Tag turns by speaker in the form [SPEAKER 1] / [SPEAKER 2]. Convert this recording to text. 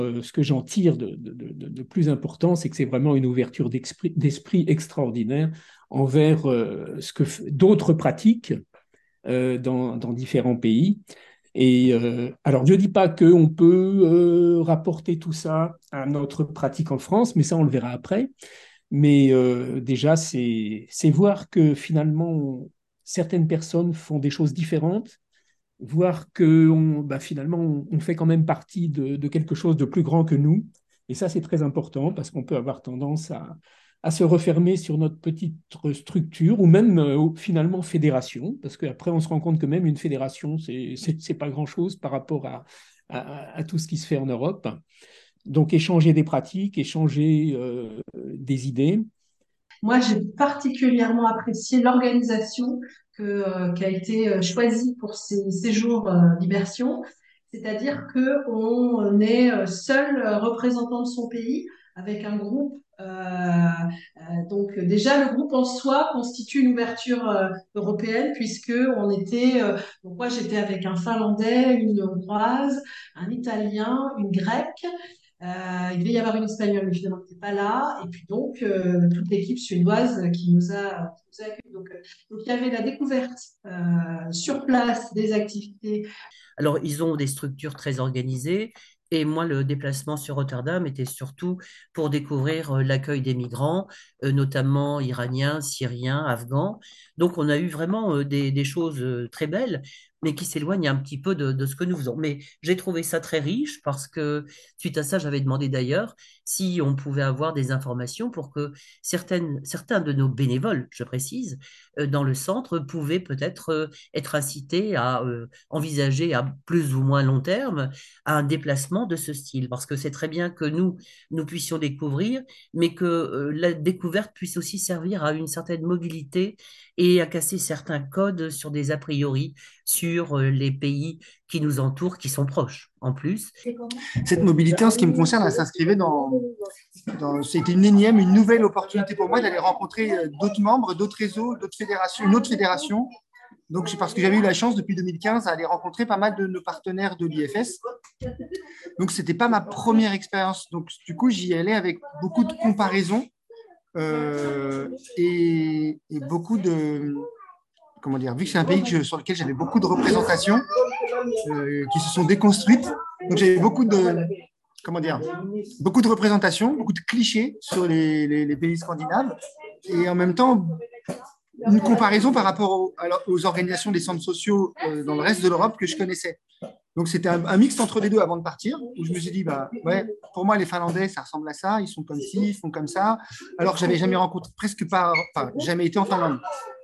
[SPEAKER 1] Ce que j'en tire de plus important, c'est que c'est vraiment une ouverture d'esprit extraordinaire envers d'autres pratiques dans différents pays. Et alors, je ne dis pas qu'on peut rapporter tout ça à notre pratique en France, mais ça, on le verra après. Mais déjà, c'est voir que finalement, certaines personnes font des choses différentes, voir que finalement, on fait quand même partie de quelque chose de plus grand que nous. Et ça, c'est très important parce qu'on peut avoir tendance à se refermer sur notre petite structure ou même finalement fédération, parce qu'après, on se rend compte que même une fédération, c'est pas grand-chose par rapport à tout ce qui se fait en Europe. Donc, échanger des pratiques, échanger des idées.
[SPEAKER 2] Moi, j'ai particulièrement apprécié l'organisation qui a été choisie pour ces séjours d'immersion, c'est-à-dire qu'on est seul représentant de son pays avec un groupe. Donc déjà, le groupe en soi constitue une ouverture européenne puisque on était. Donc moi, j'étais avec un Finlandais, une Hongroise, un Italien, une Grecque. Il devait y avoir une Espagnole, mais finalement, elle n'était pas là. Et puis donc, toute l'équipe suédoise qui nous a accueillis. Donc, il y avait la découverte sur place des activités.
[SPEAKER 3] Alors, ils ont des structures très organisées. Et moi, le déplacement sur Rotterdam était surtout pour découvrir l'accueil des migrants, notamment iraniens, syriens, afghans. Donc, on a eu vraiment des choses très belles, mais qui s'éloignent un petit peu de ce que nous faisons. Mais j'ai trouvé ça très riche parce que, suite à ça, j'avais demandé d'ailleurs si on pouvait avoir des informations pour que certains de nos bénévoles, je précise, dans le centre, pouvaient peut-être être incités à envisager à plus ou moins long terme un déplacement de ce style. Parce que c'est très bien que nous puissions découvrir, mais que la découverte puisse aussi servir à une certaine mobilité et à casser certains codes sur des a priori sur les pays qui nous entourent, qui sont proches en plus.
[SPEAKER 4] Cette mobilité, en ce qui me concerne, elle s'inscrivait c'était une nouvelle opportunité pour moi d'aller rencontrer d'autres membres, d'autres réseaux, d'autres fédérations, une autre fédération. Donc, c'est parce que j'avais eu la chance depuis 2015 d'aller rencontrer pas mal de nos partenaires de l'IFS. Donc, ce n'était pas ma première expérience. Donc, du coup, j'y allais avec beaucoup de comparaisons et beaucoup de, comment dire, vu que c'est un pays sur lequel j'avais beaucoup de représentations qui se sont déconstruites. Donc, j'avais beaucoup de, comment dire, beaucoup de représentations, beaucoup de clichés sur les pays scandinaves. Et en même temps, une comparaison par rapport aux organisations des centres sociaux dans le reste de l'Europe que je connaissais. Donc, c'était un mixte entre les deux avant de partir, où je me suis dit, bah, ouais, pour moi, les Finlandais, ça ressemble à ça, ils sont comme ci, ils font comme ça. Alors, j'avais jamais rencontré, presque pas, enfin, jamais été en Finlande.